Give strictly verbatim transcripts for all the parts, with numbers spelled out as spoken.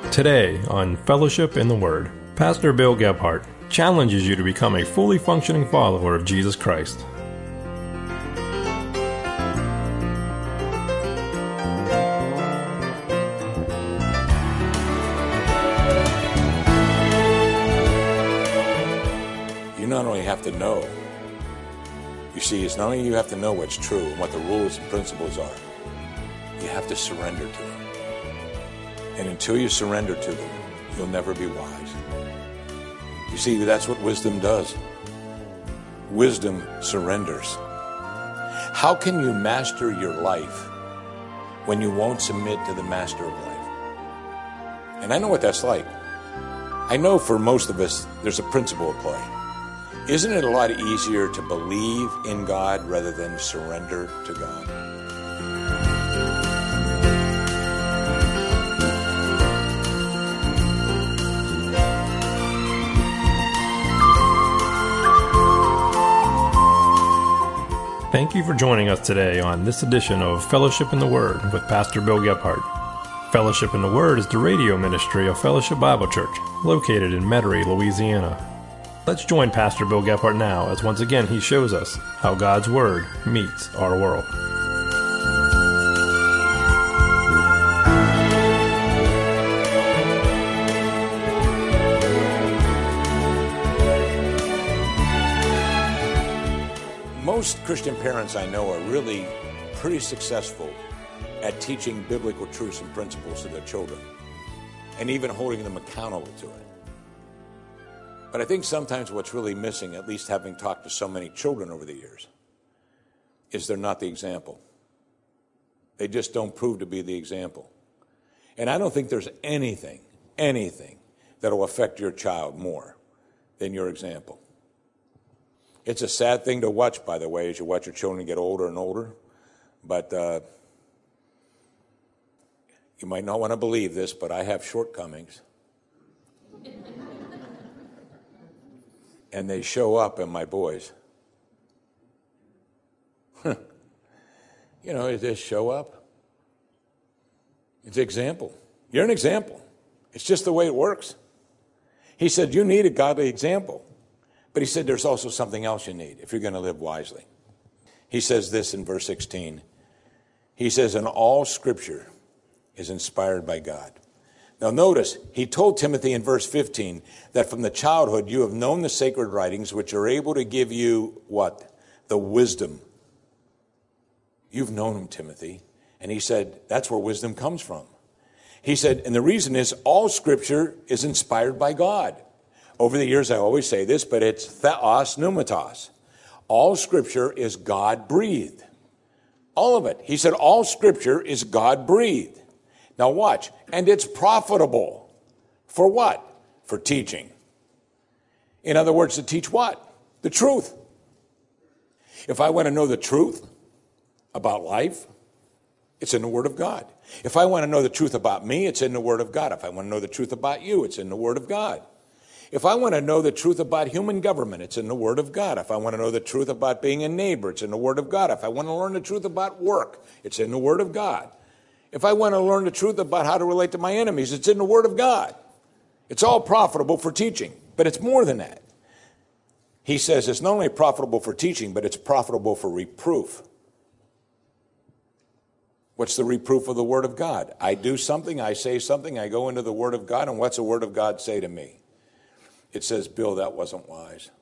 Today on Fellowship in the Word, Pastor Bill Gebhardt challenges you to become a fully functioning follower of Jesus Christ. You not only have to know, you see, it's not only you have to know what's true and what the rules and principles are, you have to surrender to them. And until you surrender to them, you'll never be wise. You see, that's what wisdom does. Wisdom surrenders. How can you master your life when you won't submit to the master of life? And I know what that's like. I know for most of us, there's a principle at play. Isn't it a lot easier to believe in God rather than surrender to God? Thank you for joining us today on this edition of Fellowship in the Word with Pastor Bill Gebhardt. Fellowship in the Word is the radio ministry of Fellowship Bible Church, located in Metairie, Louisiana. Let's join Pastor Bill Gebhardt now as once again he shows us how God's Word meets our world. Most Christian parents I know are really pretty successful at teaching biblical truths and principles to their children and even holding them accountable to it. But I think sometimes what's really missing, at least having talked to so many children over the years, is they're not the example. They just don't prove to be the example. And I don't think there's anything, anything that will affect your child more than your example. It's a sad thing to watch, by the way, as you watch your children get older and older. But uh, you might not want to believe this, but I have shortcomings. And they show up in my boys. You know, they just show up. It's an example. You're an example. It's just the way it works. He said, you need a godly example. But he said there's also something else you need if you're going to live wisely. He says this in verse sixteen. He says, and all Scripture is inspired by God. Now notice, he told Timothy in verse fifteen that from the childhood you have known the sacred writings which are able to give you what? The wisdom. You've known them, Timothy. And he said, that's where wisdom comes from. He said, and the reason is all Scripture is inspired by God. Over the years, I always say this, but it's theos pneumatos. All Scripture is God-breathed. All of it. He said all Scripture is God-breathed. Now watch. And it's profitable. For what? For teaching. In other words, to teach what? The truth. If I want to know the truth about life, it's in the Word of God. If I want to know the truth about me, it's in the Word of God. If I want to know the truth about you, it's in the Word of God. If I want to know the truth about human government, it's in the Word of God. If I want to know the truth about being a neighbor, it's in the Word of God. If I want to learn the truth about work, it's in the Word of God. If I want to learn the truth about how to relate to my enemies, it's in the Word of God. It's all profitable for teaching, but it's more than that. He says it's not only profitable for teaching, but it's profitable for reproof. What's the reproof of the Word of God? I do something, I say something, I go into the Word of God, and what's the Word of God say to me? It says, Bill, that wasn't wise.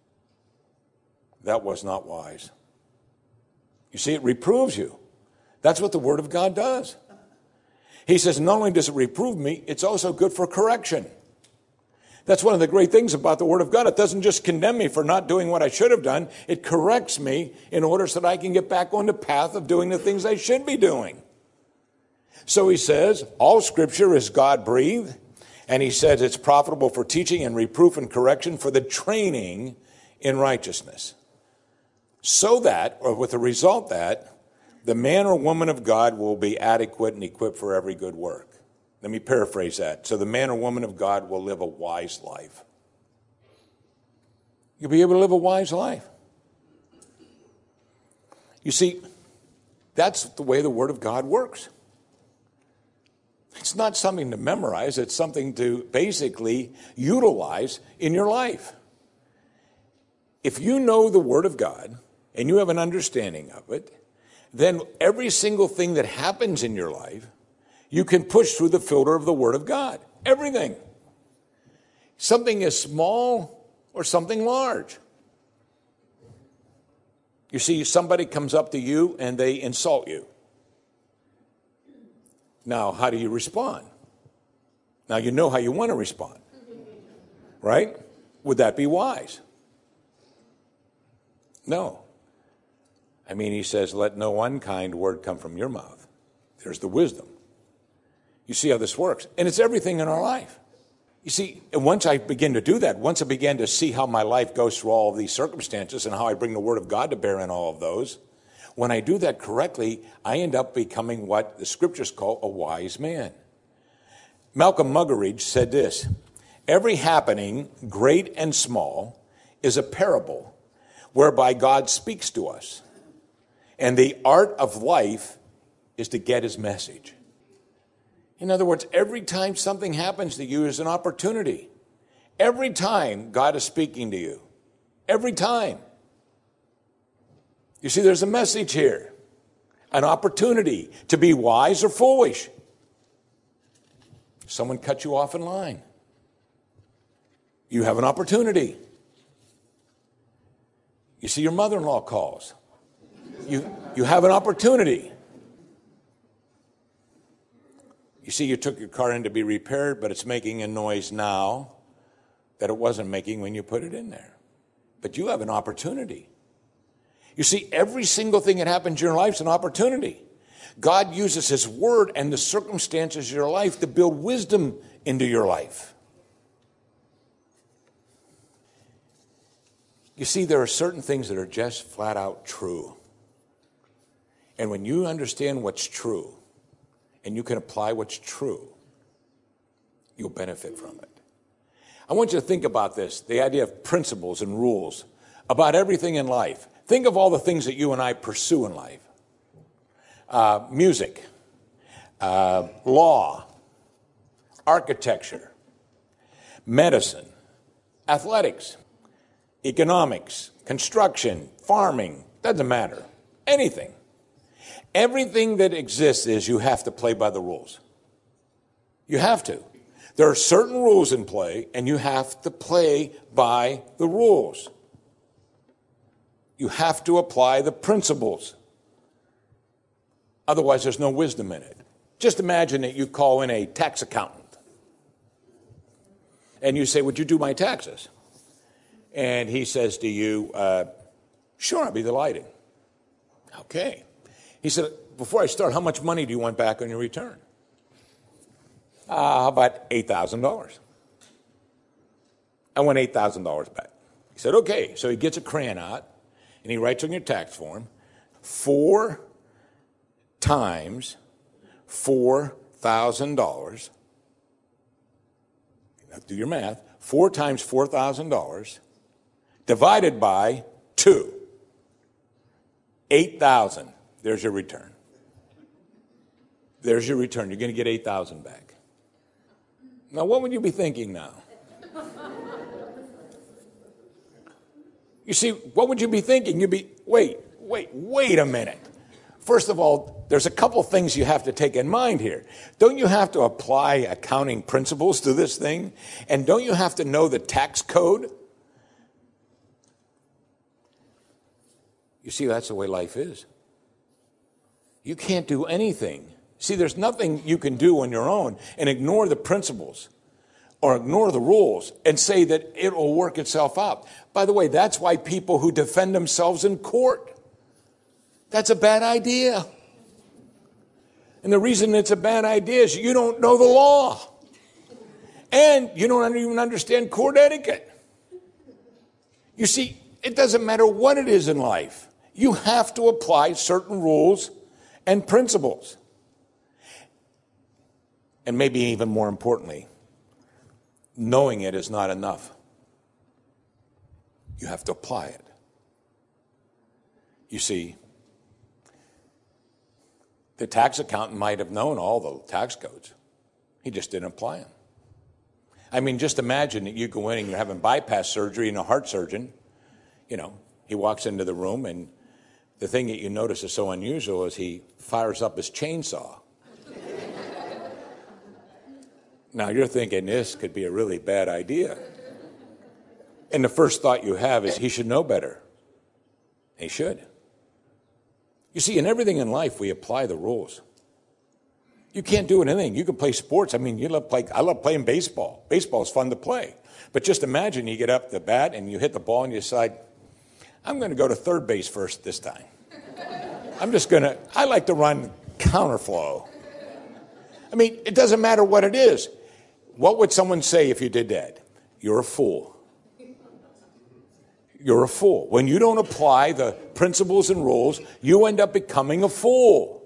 That was not wise. You see, it reproves you. That's what the Word of God does. He says, not only does it reprove me, it's also good for correction. That's one of the great things about the Word of God. It doesn't just condemn me for not doing what I should have done. It corrects me in order so that I can get back on the path of doing the things I should be doing. So he says, all Scripture is God-breathed. And he says it's profitable for teaching and reproof and correction for the training in righteousness. So that, or with the result that, the man or woman of God will be adequate and equipped for every good work. Let me paraphrase that. So the man or woman of God will live a wise life. You'll be able to live a wise life. You see, that's the way the Word of God works. It's not something to memorize. It's something to basically utilize in your life. If you know the Word of God and you have an understanding of it, then every single thing that happens in your life, you can push through the filter of the Word of God. Everything. Something is small or something large. You see, somebody comes up to you and they insult you. Now, how do you respond? Now, you know how you want to respond, right? Would that be wise? No. I mean, he says, let no unkind word come from your mouth. There's the wisdom. You see how this works? And it's everything in our life. You see, and once I begin to do that, once I begin to see how my life goes through all of these circumstances and how I bring the Word of God to bear in all of those, when I do that correctly, I end up becoming what the Scriptures call a wise man. Malcolm Muggeridge said this, every happening, great and small, is a parable whereby God speaks to us. And the art of life is to get his message. In other words, every time something happens to you is an opportunity. Every time God is speaking to you. Every time. You see, there's a message here. An opportunity to be wise or foolish. Someone cut you off in line. You have an opportunity. You see, your mother-in-law calls. You, you have an opportunity. You see, you took your car in to be repaired, but it's making a noise now that it wasn't making when you put it in there. But you have an opportunity. You see, every single thing that happens in your life is an opportunity. God uses his word and the circumstances of your life to build wisdom into your life. You see, there are certain things that are just flat out true. And when you understand what's true, and you can apply what's true, you'll benefit from it. I want you to think about this, the idea of principles and rules about everything in life. Think of all the things that you and I pursue in life. Uh, music, uh, law, architecture, medicine, athletics, economics, construction, farming, doesn't matter, anything. Everything that exists is you have to play by the rules. You have to. There are certain rules in play, and you have to play by the rules. You have to apply the principles. Otherwise, there's no wisdom in it. Just imagine that you call in a tax accountant, and you say, would you do my taxes? And he says to you, uh, sure, I'll be delighted. Okay. He said, before I start, how much money do you want back on your return? Uh, how about eight thousand dollars? I want eight thousand dollars back. He said, okay. So he gets a crayon out, and he writes on your tax form, four times four thousand dollars. Now do your math. Four times four thousand dollars divided by two. eight thousand dollars. There's your return. There's your return. You're going to get eight thousand dollars back. Now, what would you be thinking now? You see, what would you be thinking? You'd be, wait, wait, wait a minute. First of all, there's a couple things you have to take in mind here. Don't you have to apply accounting principles to this thing? And don't you have to know the tax code? You see, that's the way life is. You can't do anything. See, there's nothing you can do on your own and ignore the principles or ignore the rules and say that it will work itself out. By the way, that's why people who defend themselves in court, that's a bad idea. And the reason it's a bad idea is you don't know the law. And you don't even understand court etiquette. You see, it doesn't matter what it is in life. You have to apply certain rules and principles. And maybe even more importantly, knowing it is not enough. You have to apply it. You see, the tax accountant might have known all the tax codes, He just didn't apply them. I mean, just imagine that you go in and you're having bypass surgery and a heart surgeon, you know, he walks into the room and the thing that you notice is so unusual is he fires up his chainsaw. Now you're thinking this could be a really bad idea. And the first thought you have is he should know better. He should. You see, in everything in life, we apply the rules. You can't do anything. You can play sports. I mean, you love play, I love playing baseball. Baseball is fun to play. But just imagine you get up the bat and you hit the ball and you decide, I'm going to go to third base first this time. I'm just going to, I like to run counterflow. I mean, it doesn't matter what it is. What would someone say if you did that? You're a fool. You're a fool. When you don't apply the principles and rules, you end up becoming a fool.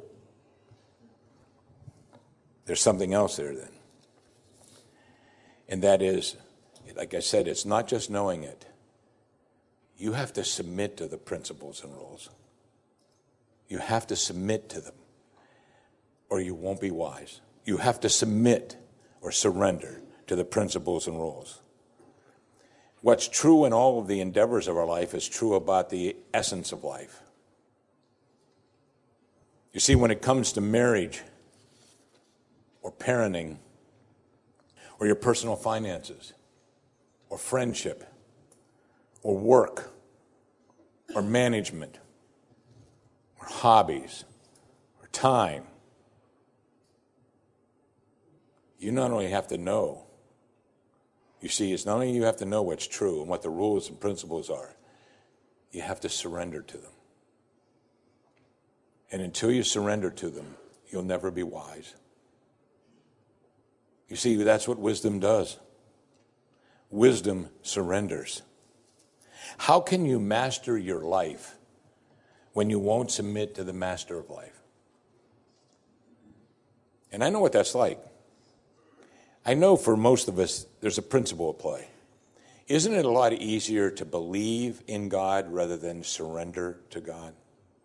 There's something else there then. And that is, like I said, it's not just knowing it. You have to submit to the principles and rules. You have to submit to them, or you won't be wise. You have to submit or surrender to the principles and rules. What's true in all of the endeavors of our life is true about the essence of life. You see, when it comes to marriage or parenting or your personal finances or friendship or work or management or hobbies or time, you not only have to know, you see, it's not only you have to know what's true and what the rules and principles are, you have to surrender to them. And until you surrender to them, you'll never be wise. You see, that's what wisdom does. Wisdom surrenders. How can you master your life when you won't submit to the master of life? And I know what that's like. I know for most of us, there's a principle at play. Isn't it a lot easier to believe in God rather than surrender to God?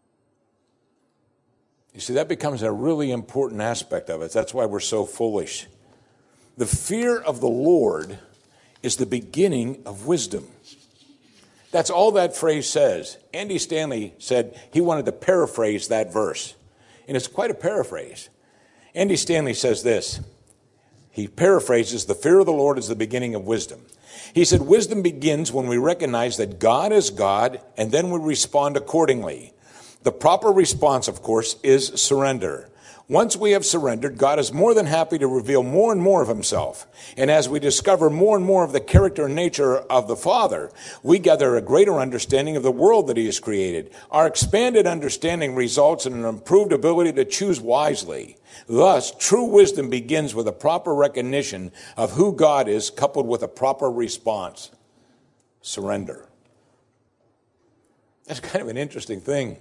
You see, that becomes a really important aspect of it. That's why we're so foolish. The fear of the Lord is the beginning of wisdom. That's all that phrase says. Andy Stanley said he wanted to paraphrase that verse. And it's quite a paraphrase. Andy Stanley says this. He paraphrases, the fear of the Lord is the beginning of wisdom. He said, wisdom begins when we recognize that God is God, and then we respond accordingly. The proper response, of course, is surrender. Once we have surrendered, God is more than happy to reveal more and more of himself. And as we discover more and more of the character and nature of the Father, we gather a greater understanding of the world that he has created. Our expanded understanding results in an improved ability to choose wisely. Thus, true wisdom begins with a proper recognition of who God is, coupled with a proper response. Surrender. That's kind of an interesting thing.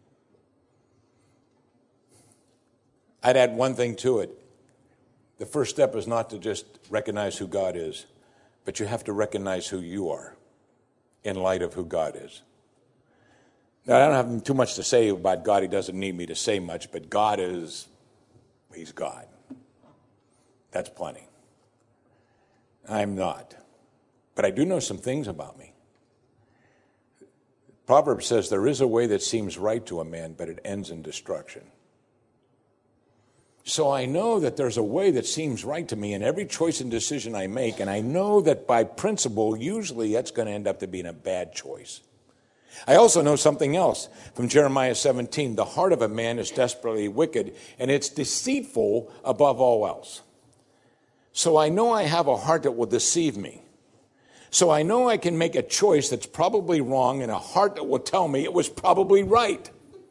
I'd add one thing to it. The first step is not to just recognize who God is, but you have to recognize who you are in light of who God is. Now, I don't have too much to say about God. He doesn't need me to say much, but God is, he's God. That's plenty. I'm not. But I do know some things about me. Proverbs says there is a way that seems right to a man, but it ends in destruction. So I know that there's a way that seems right to me in every choice and decision I make, and I know that by principle, usually that's going to end up to being a bad choice. I also know something else from Jeremiah seventeen. The heart of a man is desperately wicked, and it's deceitful above all else. So I know I have a heart that will deceive me. So I know I can make a choice that's probably wrong and a heart that will tell me it was probably right.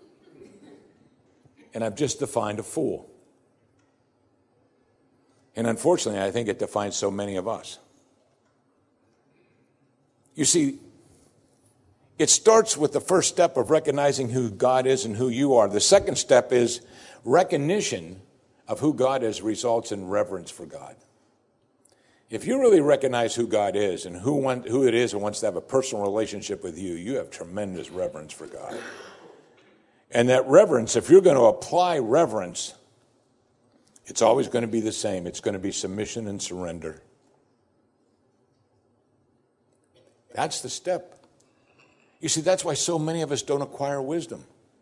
And I've just defined a fool. And unfortunately, I think it defines so many of us. You see, it starts with the first step of recognizing who God is and who you are. The second step is recognition of who God is results in reverence for God. If you really recognize who God is and who, want, who it is who wants to have a personal relationship with you, you have tremendous reverence for God. And that reverence, if you're going to apply reverence, It's always going to be the same. It's going to be submission and surrender. That's the step. You see, that's why so many of us don't acquire wisdom.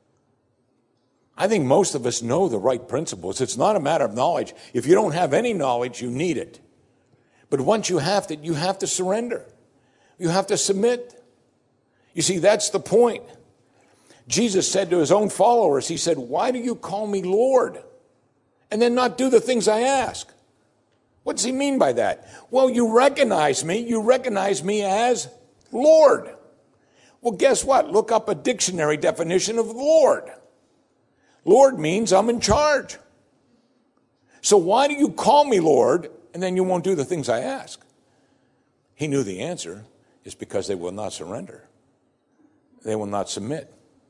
I think most of us know the right principles. It's not a matter of knowledge. If you don't have any knowledge, you need it. But once you have it, you have to surrender. You have to submit. You see, that's the point. Jesus said to his own followers, he said, why do you call me Lord and then not do the things I ask? What does he mean by that? Well, you recognize me. You recognize me as Lord. Well, guess what? Look up a dictionary definition of Lord. Lord means I'm in charge. So why do you call me Lord and then you won't do the things I ask? He knew the answer is because they will not surrender. They will not submit.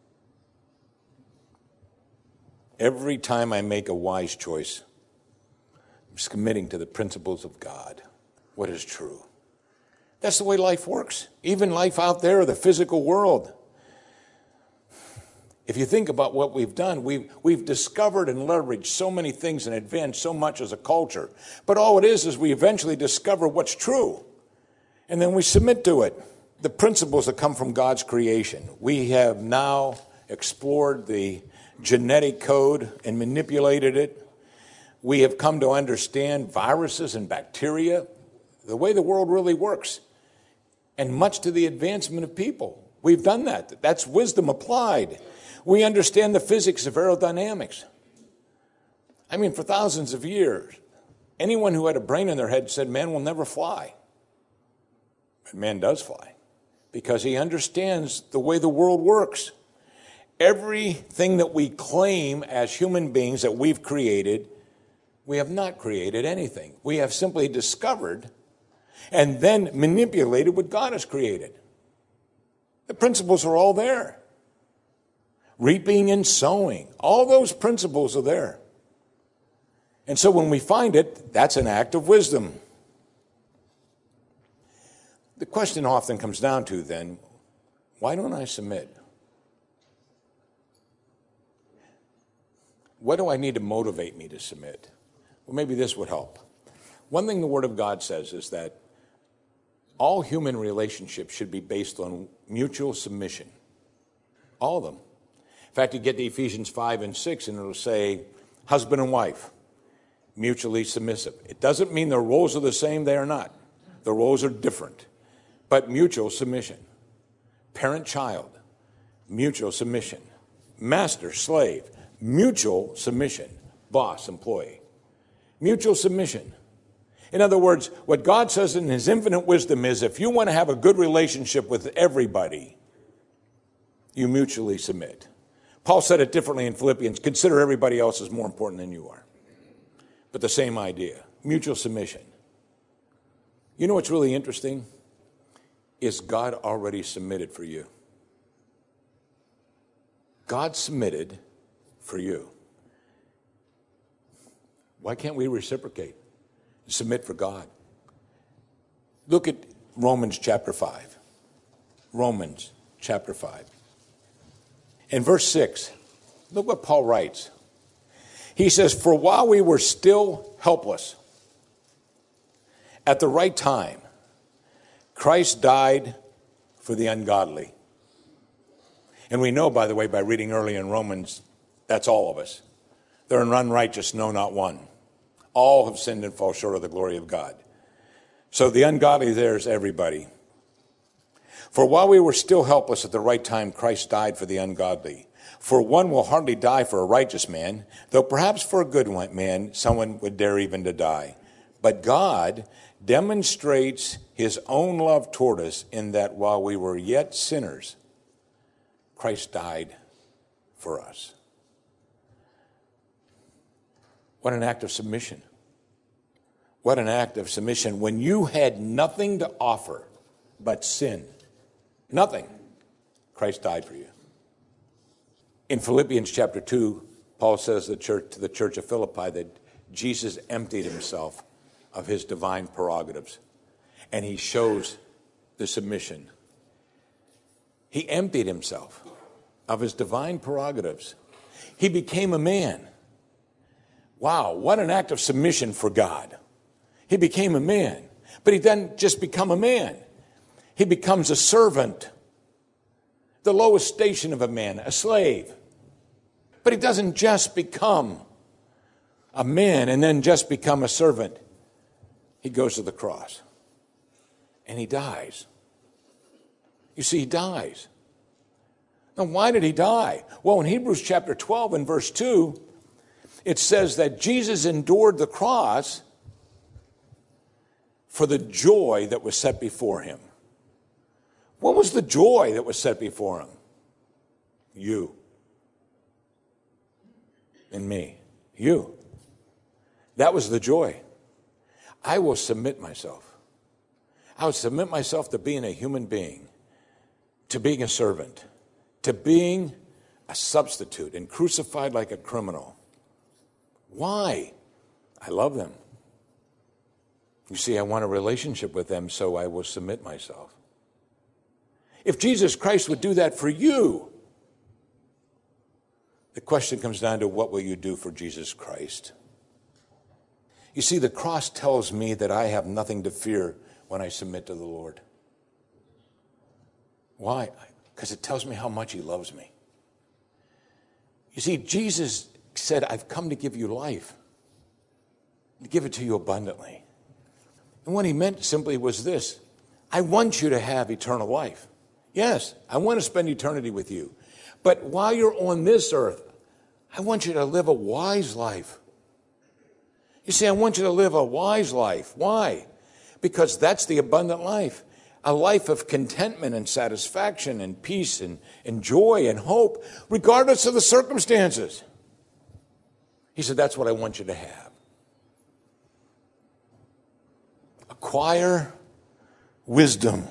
Every time I make a wise choice, I'm committing to the principles of God, what is true. That's the way life works. Even life out there, the physical world. If you think about what we've done, we've, we've discovered and leveraged so many things and advanced so much as a culture. But all it is is we eventually discover what's true. And then we submit to it. The principles that come from God's creation. We have now explored the genetic code and manipulated it. We have come to understand viruses and bacteria, the way the world really works, and much to the advancement of people. We've done that. That's wisdom applied. We understand the physics of aerodynamics. I mean, for thousands of years, anyone who had a brain in their head said man will never fly. But man does fly because he understands the way the world works. Everything that we claim as human beings that we've created, we have not created anything. We have simply discovered and then manipulated what God has created. The principles are all there. Reaping and sowing, all those principles are there. And so when we find it, that's an act of wisdom. The question often comes down to then, why don't I submit? What do I need to motivate me to submit? Well, maybe this would help. One thing the Word of God says is that all human relationships should be based on mutual submission. All of them. In fact, you get to Ephesians five and six, and it'll say, husband and wife, mutually submissive. It doesn't mean their roles are the same. They are not. The roles are different. But mutual submission. Parent-child, mutual submission. Master-slave, mutual submission. Boss-employee, mutual submission. In other words, what God says in his infinite wisdom is if you want to have a good relationship with everybody, you mutually submit. Paul said it differently in Philippians. Consider everybody else as more important than you are. But the same idea, mutual submission. You know what's really interesting? Is God already submitted for you. God submitted for you. Why can't we reciprocate? Submit for God. Look at Romans chapter five. Romans chapter five. In verse six, look what Paul writes. He says, for while we were still helpless, at the right time, Christ died for the ungodly. And we know, by the way, by reading early in Romans, that's all of us. There are none righteous, no, not one. All have sinned and fall short of the glory of God. So the ungodly there is everybody. For while we were still helpless at the right time, Christ died for the ungodly. For one will hardly die for a righteous man, though perhaps for a good man, someone would dare even to die. But God demonstrates his own love toward us in that while we were yet sinners, Christ died for us. What an act of submission. What an act of submission when you had nothing to offer but sin. Nothing. Christ died for you. In Philippians chapter two, Paul says to the church, to the church of Philippi that Jesus emptied himself of his divine prerogatives. And he shows the submission. He emptied himself of his divine prerogatives. He became a man. Wow, what an act of submission for God. He became a man, but he doesn't just become a man. He becomes a servant, the lowest station of a man, a slave. But he doesn't just become a man and then just become a servant. He goes to the cross and he dies. You see, he dies. Now, why did he die? Well, in Hebrews chapter twelve and verse two, it says that Jesus endured the cross for the joy that was set before him. What was the joy that was set before him? You. And me. You. That was the joy. I will submit myself. I will submit myself to being a human being, to being a servant, to being a substitute and crucified like a criminal. Why? I love them. You see, I want a relationship with them, so I will submit myself. If Jesus Christ would do that for you, the question comes down to, what will you do for Jesus Christ? You see, the cross tells me that I have nothing to fear when I submit to the Lord. Why? Because it tells me how much he loves me. You see, Jesus said, I've come to give you life, to give it to you abundantly. And what he meant simply was this: I want you to have eternal life. Yes, I want to spend eternity with you. But while you're on this earth, I want you to live a wise life. You see, I want you to live a wise life. Why? Because that's the abundant life. A life of contentment and satisfaction and peace and, and joy and hope, regardless of the circumstances. He said, that's what I want you to have. Acquire wisdom.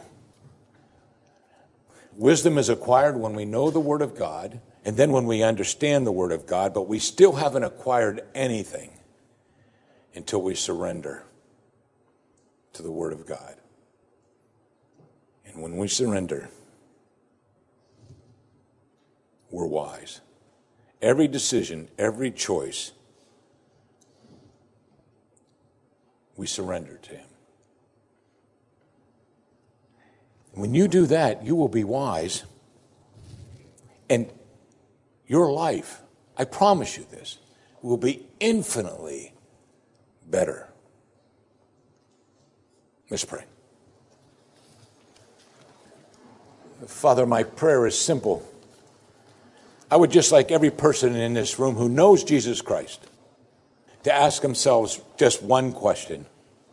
Wisdom is acquired when we know the Word of God, and then when we understand the Word of God, but we still haven't acquired anything until we surrender to the Word of God. And when we surrender, we're wise. Every decision, every choice, we surrender to him. When you do that, you will be wise, and your life, I promise you this, will be infinitely better. Let's pray. Father, my prayer is simple. I would just like every person in this room who knows Jesus Christ to ask themselves just one question.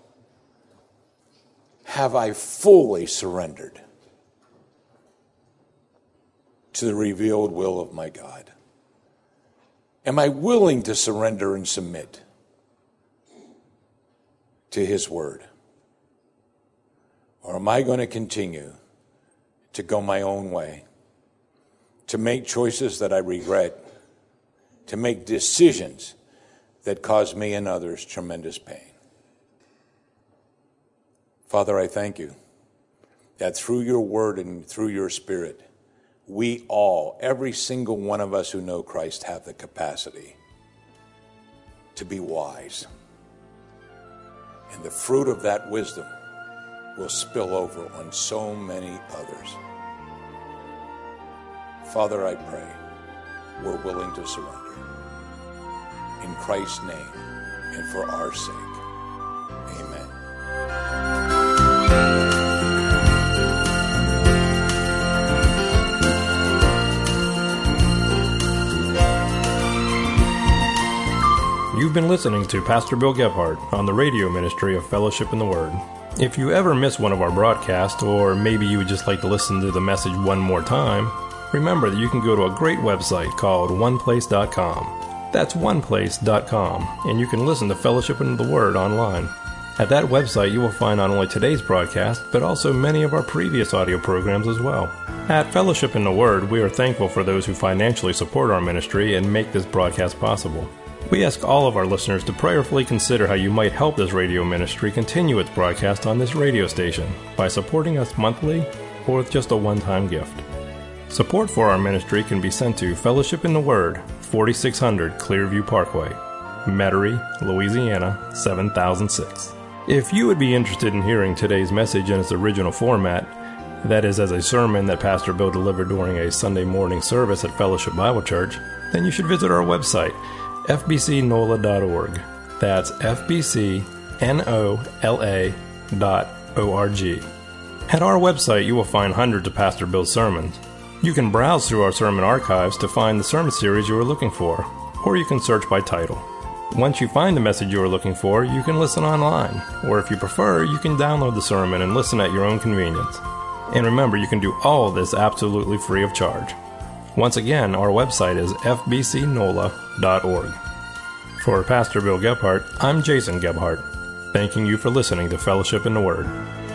Have I fully surrendered to the revealed will of my God? Am I willing to surrender and submit to his word? Or am I going to continue to go my own way, to make choices that I regret, to make decisions that cause me and others tremendous pain? Father, I thank you that through your word and through your spirit, we all, every single one of us who know Christ, have the capacity to be wise. And the fruit of that wisdom will spill over on so many others. Father, I pray we're willing to surrender. In Christ's name and for our sake, amen. You've been listening to Pastor Bill Gebhardt on the radio ministry of Fellowship in the Word. If you ever miss one of our broadcasts, or maybe you would just like to listen to the message one more time, remember that you can go to a great website called one place dot com. That's one place dot com, and you can listen to Fellowship in the Word online. At that website, you will find not only today's broadcast, but also many of our previous audio programs as well. At Fellowship in the Word, we are thankful for those who financially support our ministry and make this broadcast possible. We ask all of our listeners to prayerfully consider how you might help this radio ministry continue its broadcast on this radio station by supporting us monthly or with just a one-time gift. Support for our ministry can be sent to Fellowship in the Word, forty-six hundred Clearview Parkway, Metairie, Louisiana, seven thousand six. If you would be interested in hearing today's message in its original format, that is as a sermon that Pastor Bill delivered during a Sunday morning service at Fellowship Bible Church, then you should visit our website, f b c nola dot org. That's f b c nola dot org. At our website, you will find hundreds of Pastor Bill's sermons. You can browse through our sermon archives to find the sermon series you are looking for, or you can search by title. Once you find the message you are looking for, you can listen online, or if you prefer, you can download the sermon and listen at your own convenience. And remember, you can do all of this absolutely free of charge. Once again, our website is f b c nola dot org. For Pastor Bill Gebhardt, I'm Jason Gebhardt, thanking you for listening to Fellowship in the Word.